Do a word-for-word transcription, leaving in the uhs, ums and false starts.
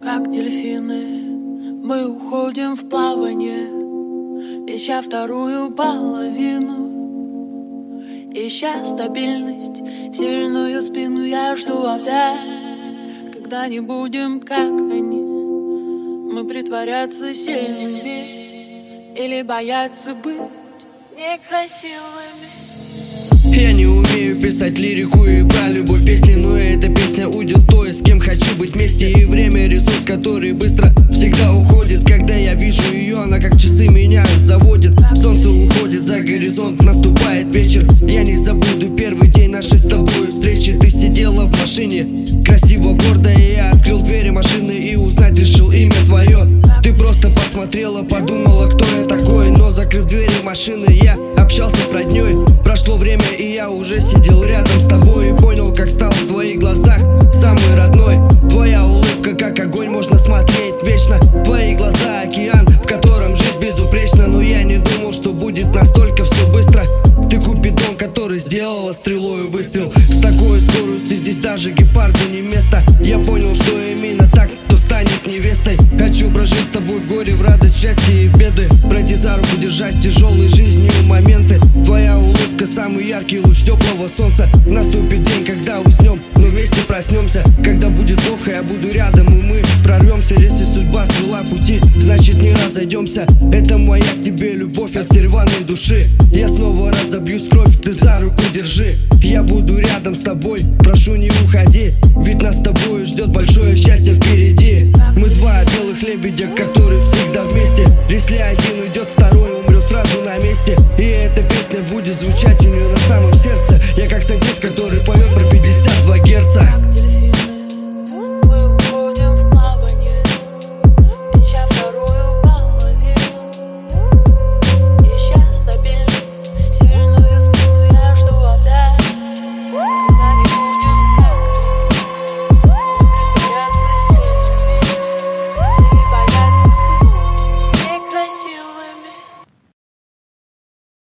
Как дельфины, мы уходим в плавание, ища вторую половину, ища стабильность, сильную спину. Я жду опять, когда не будем, как они. Мы притворяться сильными или бояться быть некрасивыми. Я не умею писать лирику и про любовь песни, но эта песня уйдет той, с кем хочу быть вместе. И время — ресурс, который быстро всегда уходит. Когда я вижу ее, она как часы меня заводит. Солнце уходит за горизонт, наступает вечер. Я не забуду первый день нашей с тобой встречи. Ты сидела в машине, красиво, гордо, и я открыл двери машины и узнать решил имя твое. Ты просто посмотрела, подумала, кто я такой. Но закрыв двери машины, я общался с родней. Прошло время, и я уже сидел рядом с тобой и понял, как стал в твоих глазах самый родной. Твоя улыбка как огонь, можно смотреть вечно. Твои глаза — океан, в котором жизнь безупречна. Но я не думал, что будет настолько все быстро. Ты купидон, который сделала стрелой выстрел. С такой скоростью здесь даже гепарду не место. Я понял, что именно так, кто станет невестой. Хочу прожить с тобой в горе, в радость, в счастье и в беды. Пройти за руку, держать тяжелые жизнью моменты. Твоя улыбка — самый яркий луч теплого солнца. Наступит день, когда уснем, но вместе проснемся. Когда будет плохо, я буду рядом, и мы прорвемся. Если судьба свела пути, значит не разойдемся. Это моя к тебе любовь от серванной души. Я снова разобьюсь кровь, ты за руку держи. Я буду рядом с тобой, прошу, не уходи. Ведь нас с тобой ждет большое счастье впереди. Мы два белых лебедя,